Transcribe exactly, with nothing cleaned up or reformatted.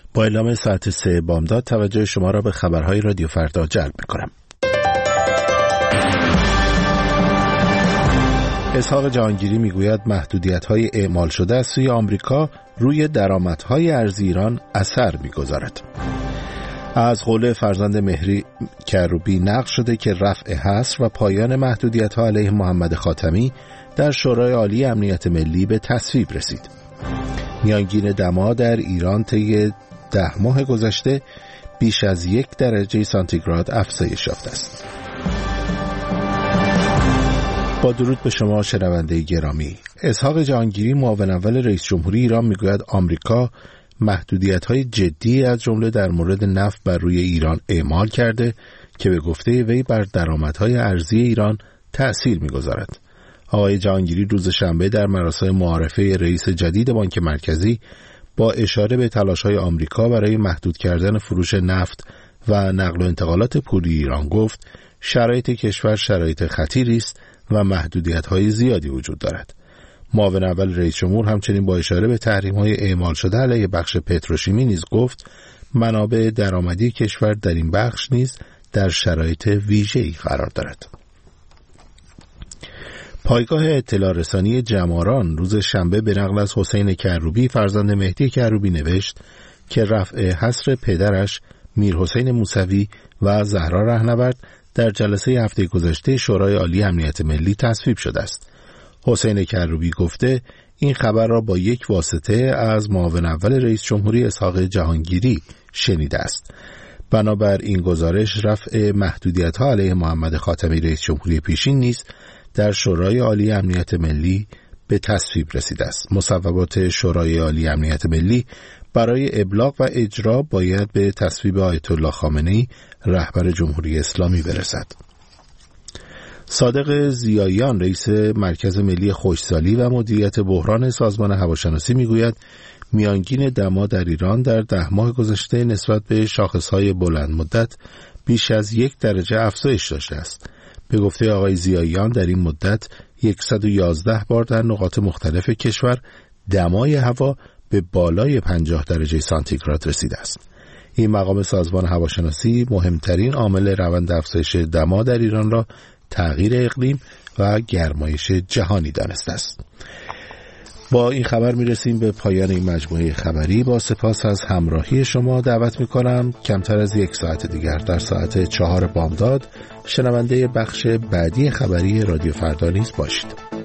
با اعلام ساعت سه بامداد توجه شما را به خبرهای رادیو فردا جلب می‌کنم. اسحاق جهانگیری میگوید محدودیت‌های اعمال شده از سوی آمریکا روی درآمدهای ارزی ایران اثر می‌گذارد. از قول فرزند مهری کروبی نقل شده که رفع حصر و پایان محدودیت‌ها علیه محمد خاتمی در شورای عالی امنیت ملی به تصویب رسید. میانگین دما در ایران طی ده ماه گذشته بیش از یک درجه سانتیگراد افزایش یافته است. با درود به شما شنونده گرامی، اسحاق جهانگیری معاون اول رئیس جمهوری ایران میگوید آمریکا محدودیت‌های جدی از جمله در مورد نفت بر روی ایران اعمال کرده که به گفته وی بر درآمدهای ارزی ایران تأثیر می‌گذارد. آقای جهانگیری روز شنبه در مراسم معارفه رئیس جدید بانک مرکزی با اشاره به تلاش‌های آمریکا برای محدود کردن فروش نفت و نقل و انتقالات پولی ایران گفت شرایط کشور شرایط خطیری است و محدودیت‌های زیادی وجود دارد. معاون اول رئیس جمهور همچنین با اشاره به تحریم‌های اعمال شده علیه بخش پتروشیمی نیز گفت منابع درآمدی کشور در این بخش نیز در شرایط ویژه‌ای قرار دارد. پایگاه اطلاع رسانی جماران روز شنبه به نقل از حسین کروبی فرزند مهدی کروبی نوشت که رفع حصر پدرش میر حسین موسوی و زهرا رهنورد در جلسه هفته گذشته شورای عالی امنیت ملی تصویب شده است. حسین کروبی گفته این خبر را با یک واسطه از معاون اول رئیس جمهوری اسحاق جهانگیری شنیده است. بنابر این گزارش رفع محدودیت‌ها علیه محمد خاتمی رئیس جمهوری پیشین نیز در شورای عالی امنیت ملی به تصویب رسیده است. مصوبات شورای عالی امنیت ملی برای ابلاغ و اجرا باید به تصویب آیت الله خامنه‌ای رهبر جمهوری اسلامی برسد. صادق ضیاییان رئیس مرکز ملی خشکسالی و مدیریت بحران سازمان هواشناسی میگوید میانگین دما در ایران در ده ماه گذشته نسبت به شاخص‌های بلند مدت بیش از یک درجه افزایش داشته است. به گفته آقای ضیاییان در این مدت صد و یازده بار در نقاط مختلف کشور دمای هوا به بالای پنجاه درجه سانتیگراد رسیده است. این مقام سازمان هواشناسی مهمترین عامل روند افزایش دما در ایران را تغییر اقلیم و گرمایش جهانی دانسته است. با این خبر میرسیم به پایان این مجموعه خبری. با سپاس از همراهی شما دعوت میکنم کمتر از یک ساعت دیگر در ساعت چهار بامداد شنونده بخش بعدی خبری رادیو فردا نیز باشید.